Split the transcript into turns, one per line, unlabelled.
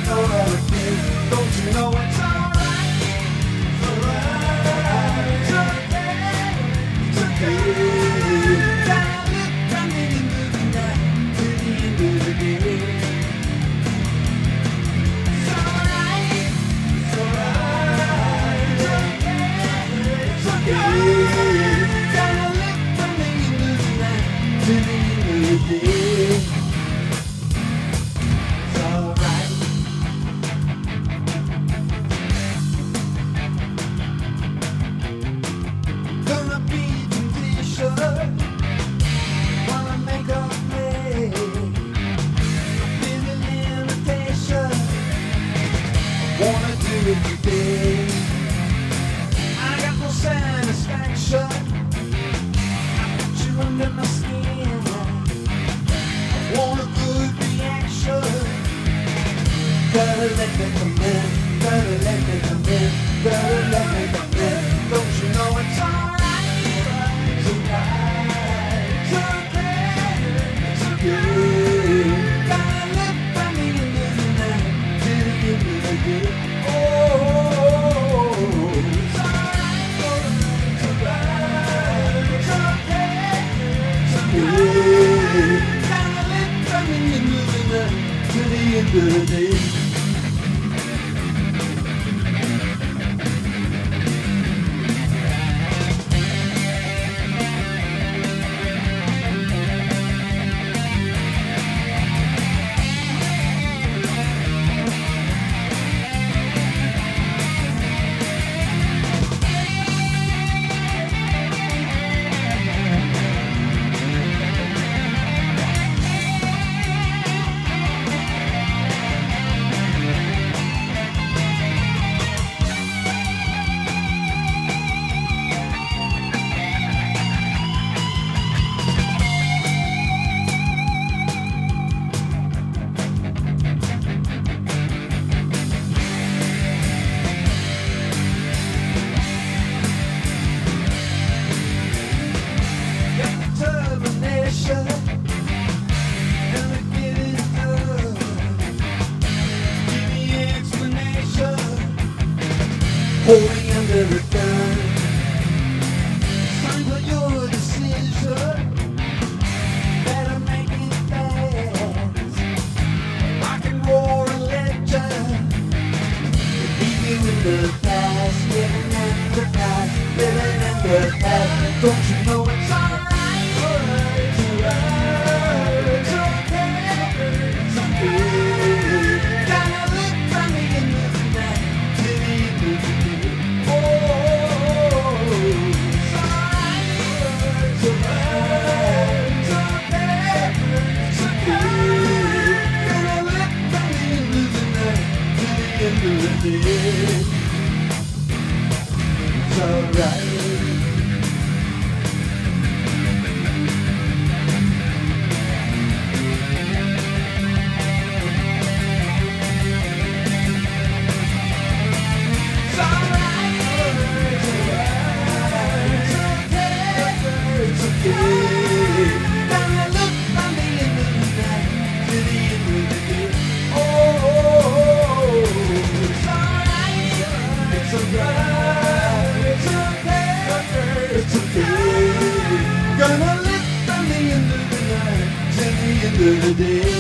know how it feels. Don't you know it's alright? It's alright. It's okay. It's okay. Gotta look from the end of the night to the end of the day. It's alright. It's alright. It's okay. It's okay. Gotta look from the end of the night to the end of the day. It's alright. Gonna be conditioned while I make a play. Living limitation, wanna do it today. I got no satisfaction. I put you under my skin. I want a good reaction. Gotta let me come in. Gotta let me come in. Gotta let me come in. Don't you know it's alright? It's alright. It's okay. It's okay. Gotta look from the end of the night to the end of the day. Oh, it's alright. It's alright. It's okay. It's okay. Gotta look from the end of the night to the end of the day. Determination, gonna get it done. Give me explanation, hold me under the gun. Son, for your decision, better make it fast. Rock and roll and legend, leave you in the past, living in the past, living in the past. Don't you know it's alright? It's alright. Gonna live from the end of the night to the end of the day.